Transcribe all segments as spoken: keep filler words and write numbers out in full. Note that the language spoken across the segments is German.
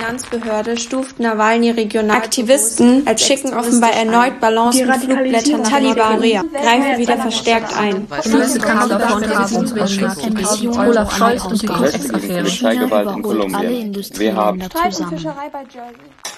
Finanzbehörde stuft Nawalny regional. Aktivisten als schicken offenbar erneut Ballons mit Flugblättern nach Nordkorea, greifen wieder verstärkt ein. Olaf Scholz und die Cum-Ex-Affäre. Polizeigewalt in Kolumbien. Wir haben Streifenfischerei bei Jersey.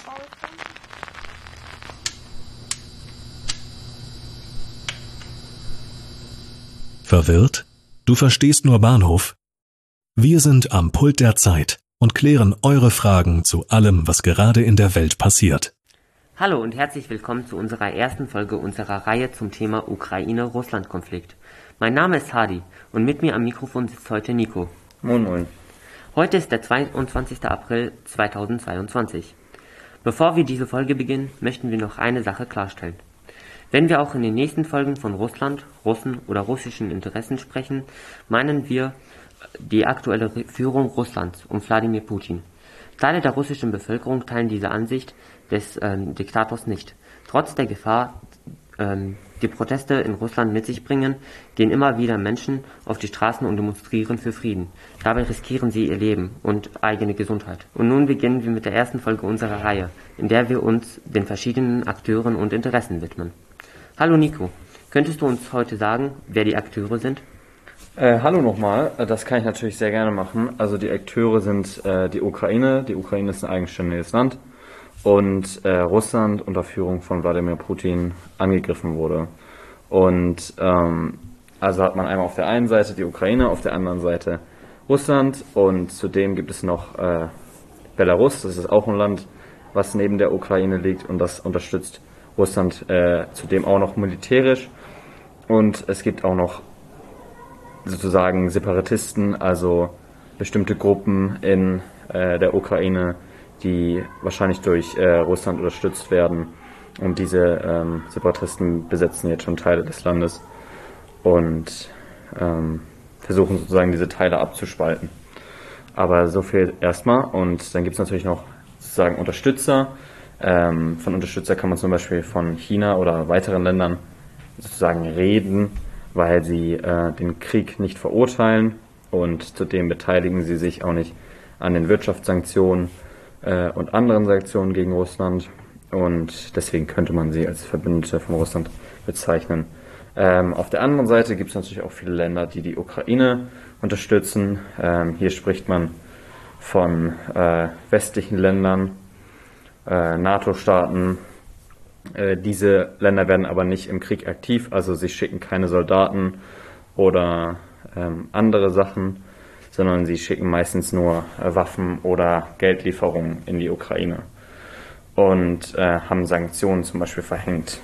Verwirrt? Du verstehst nur Bahnhof? Wir sind am Pult der Zeit und klären eure Fragen zu allem, was gerade in der Welt passiert. Hallo und herzlich willkommen zu unserer ersten Folge unserer Reihe zum Thema Ukraine-Russland-Konflikt. Mein Name ist Hadi und mit mir am Mikrofon sitzt heute Nico. Moin Moin. Heute ist der zweiundzwanzigster April zweitausendzweiundzwanzig. Bevor wir diese Folge beginnen, möchten wir noch eine Sache klarstellen. Wenn wir auch in den nächsten Folgen von Russland, Russen oder russischen Interessen sprechen, meinen wir die aktuelle Führung Russlands um Wladimir Putin. Teile der russischen Bevölkerung teilen diese Ansicht des äh, Diktators nicht. Trotz der Gefahr, äh, die Proteste in Russland mit sich bringen, gehen immer wieder Menschen auf die Straßen und demonstrieren für Frieden. Dabei riskieren sie ihr Leben und eigene Gesundheit. Und nun beginnen wir mit der ersten Folge unserer Reihe, in der wir uns den verschiedenen Akteuren und Interessen widmen. Hallo Nico, könntest du uns heute sagen, wer die Akteure sind? Äh, hallo nochmal, das kann ich natürlich sehr gerne machen. Also die Akteure sind äh, die Ukraine, die Ukraine ist ein eigenständiges Land und äh, Russland unter Führung von Wladimir Putin angegriffen wurde. Und ähm, also hat man einmal auf der einen Seite die Ukraine, auf der anderen Seite Russland und zudem gibt es noch äh, Belarus, das ist auch ein Land, was neben der Ukraine liegt und das unterstützt Russland äh, zudem auch noch militärisch und es gibt auch noch sozusagen Separatisten, also bestimmte Gruppen in äh, der Ukraine, die wahrscheinlich durch äh, Russland unterstützt werden und diese ähm, Separatisten besetzen jetzt schon Teile des Landes und ähm, versuchen sozusagen diese Teile abzuspalten. Aber so viel erstmal und dann gibt es natürlich noch sozusagen Unterstützer. Ähm, von Unterstützer kann man zum Beispiel von China oder weiteren Ländern sozusagen reden, weil sie äh, den Krieg nicht verurteilen und zudem beteiligen sie sich auch nicht an den Wirtschaftssanktionen äh, und anderen Sanktionen gegen Russland und deswegen könnte man sie als Verbündete von Russland bezeichnen. Ähm, auf der anderen Seite gibt es natürlich auch viele Länder, die die Ukraine unterstützen. Ähm, hier spricht man von äh, westlichen Ländern, Äh, NATO-Staaten. Äh, diese Länder werden aber nicht im Krieg aktiv, also sie schicken keine Soldaten oder ähm, andere Sachen, sondern sie schicken meistens nur äh, Waffen oder Geldlieferungen in die Ukraine und äh, haben Sanktionen zum Beispiel verhängt.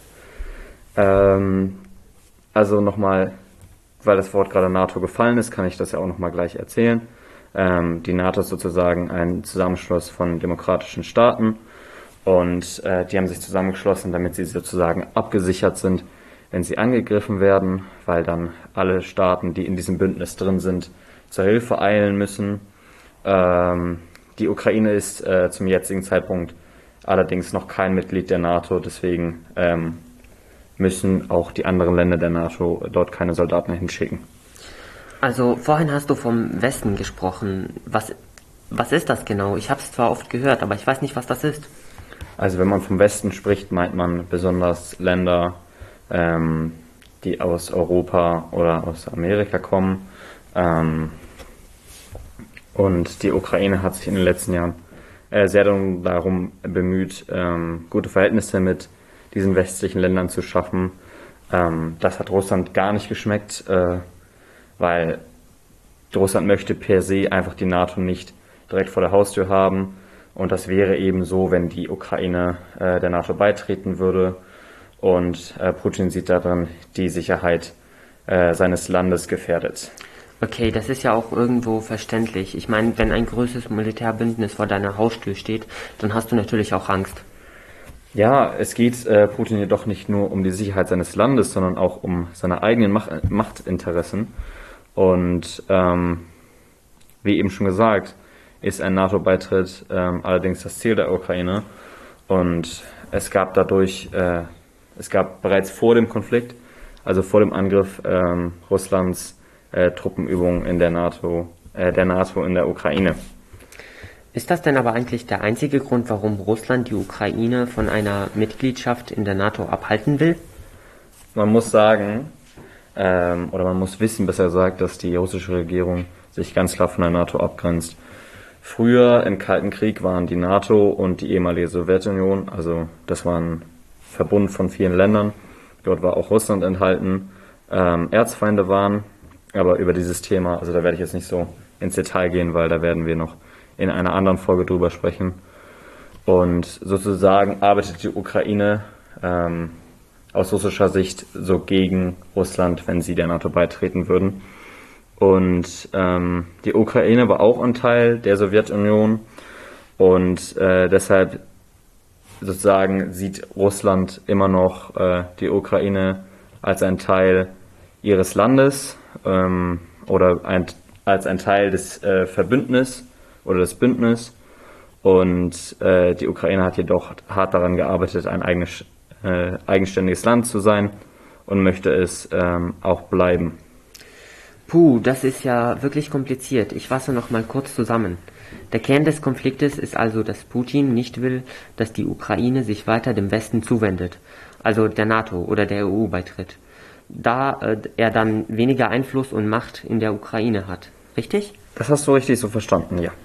Ähm, also nochmal, weil das Wort gerade NATO gefallen ist, kann ich das ja auch nochmal gleich erzählen. Die NATO ist sozusagen ein Zusammenschluss von demokratischen Staaten und äh, die haben sich zusammengeschlossen, damit sie sozusagen abgesichert sind, wenn sie angegriffen werden, weil dann alle Staaten, die in diesem Bündnis drin sind, zur Hilfe eilen müssen. Ähm, die Ukraine ist äh, zum jetzigen Zeitpunkt allerdings noch kein Mitglied der NATO, deswegen ähm, müssen auch die anderen Länder der NATO dort keine Soldaten hinschicken. Also vorhin hast du vom Westen gesprochen. Was, was ist das genau? Ich habe es zwar oft gehört, aber ich weiß nicht, was das ist. Also wenn man vom Westen spricht, meint man besonders Länder, ähm, die aus Europa oder aus Amerika kommen. Ähm, und die Ukraine hat sich in den letzten Jahren äh, sehr darum bemüht, ähm, gute Verhältnisse mit diesen westlichen Ländern zu schaffen. Ähm, das hat Russland gar nicht geschmeckt. Äh, weil Russland möchte per se einfach die NATO nicht direkt vor der Haustür haben und das wäre eben so, wenn die Ukraine äh, der NATO beitreten würde und äh, Putin sieht darin die Sicherheit äh, seines Landes gefährdet. Okay, das ist ja auch irgendwo verständlich. Ich meine, wenn ein größeres Militärbündnis vor deiner Haustür steht, dann hast du natürlich auch Angst. Ja, es geht äh, Putin jedoch nicht nur um die Sicherheit seines Landes, sondern auch um seine eigenen Macht Machtinteressen. Und ähm, wie eben schon gesagt, ist ein NATO-Beitritt ähm, allerdings das Ziel der Ukraine. Und es gab dadurch, äh, es gab bereits vor dem Konflikt, also vor dem Angriff ähm, Russlands, äh, Truppenübungen in der NATO, äh, der NATO in der Ukraine. Ist das denn aber eigentlich der einzige Grund, warum Russland die Ukraine von einer Mitgliedschaft in der NATO abhalten will? Man muss sagen, ähm, oder man muss wissen, besser gesagt, dass die russische Regierung sich ganz klar von der NATO abgrenzt. Früher im Kalten Krieg waren die NATO und die ehemalige Sowjetunion, also das war ein Verbund von vielen Ländern, dort war auch Russland enthalten, ähm, Erzfeinde waren, aber über dieses Thema, also da werde ich jetzt nicht so ins Detail gehen, weil da werden wir noch in einer anderen Folge drüber sprechen. Und sozusagen arbeitet die Ukraine ähm, aus russischer Sicht so gegen Russland, wenn sie der NATO beitreten würden. Und ähm, die Ukraine war auch ein Teil der Sowjetunion und äh, deshalb sozusagen sieht Russland immer noch äh, die Ukraine als ein Teil ihres Landes ähm, oder ein, als ein Teil des äh, Verbündnisses oder des Bündnisses. Und äh, die Ukraine hat jedoch hart daran gearbeitet, ein eigenes, äh, eigenständiges Land zu sein und möchte es ähm, auch bleiben. Puh, das ist ja wirklich kompliziert. Ich fasse noch mal kurz zusammen. Der Kern des Konfliktes ist also, dass Putin nicht will, dass die Ukraine sich weiter dem Westen zuwendet, also der NATO oder der E U beitritt, da äh, er dann weniger Einfluss und Macht in der Ukraine hat. Richtig? Das hast du richtig so verstanden, ja.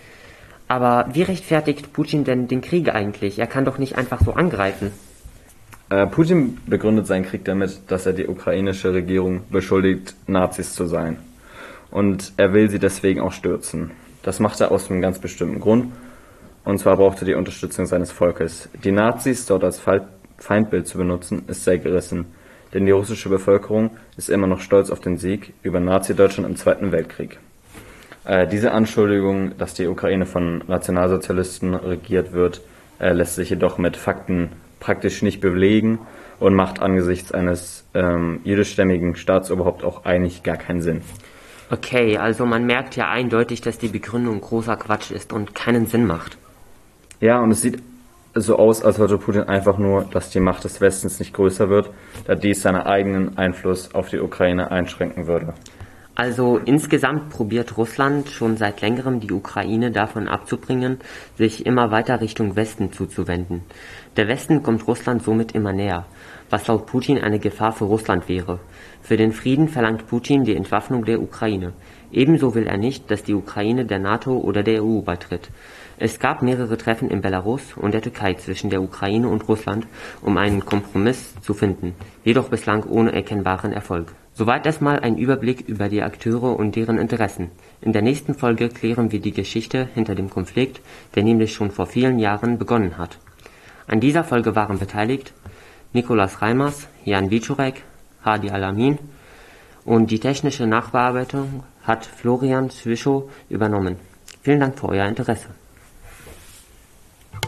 Aber wie rechtfertigt Putin denn den Krieg eigentlich? Er kann doch nicht einfach so angreifen. Äh, Putin begründet seinen Krieg damit, dass er die ukrainische Regierung beschuldigt, Nazis zu sein. Und er will sie deswegen auch stürzen. Das macht er aus einem ganz bestimmten Grund. Und zwar braucht er die Unterstützung seines Volkes. Die Nazis dort als Feindbild zu benutzen, ist sehr gerissen. Denn die russische Bevölkerung ist immer noch stolz auf den Sieg über Nazi-Deutschland im Zweiten Weltkrieg. Äh, diese Anschuldigung, dass die Ukraine von Nationalsozialisten regiert wird, äh, lässt sich jedoch mit Fakten praktisch nicht belegen und macht angesichts eines ähm, jüdischstämmigen Staatsoberhaupts auch eigentlich gar keinen Sinn. Okay, also man merkt ja eindeutig, dass die Begründung großer Quatsch ist und keinen Sinn macht. Ja, und es sieht so aus, als wollte Putin einfach nur, dass die Macht des Westens nicht größer wird, da dies seinen eigenen Einfluss auf die Ukraine einschränken würde. Also insgesamt probiert Russland schon seit längerem die Ukraine davon abzubringen, sich immer weiter Richtung Westen zuzuwenden. Der Westen kommt Russland somit immer näher, was laut Putin eine Gefahr für Russland wäre. Für den Frieden verlangt Putin die Entwaffnung der Ukraine. Ebenso will er nicht, dass die Ukraine der NATO oder der E U beitritt. Es gab mehrere Treffen in Belarus und der Türkei zwischen der Ukraine und Russland, um einen Kompromiss zu finden, jedoch bislang ohne erkennbaren Erfolg. Soweit erstmal ein Überblick über die Akteure und deren Interessen. In der nächsten Folge klären wir die Geschichte hinter dem Konflikt, der nämlich schon vor vielen Jahren begonnen hat. An dieser Folge waren beteiligt Nikolaus Reimers, Jan Wiczorek, Hadi Alamin und die technische Nachbearbeitung hat Florian Zwischow übernommen. Vielen Dank für euer Interesse.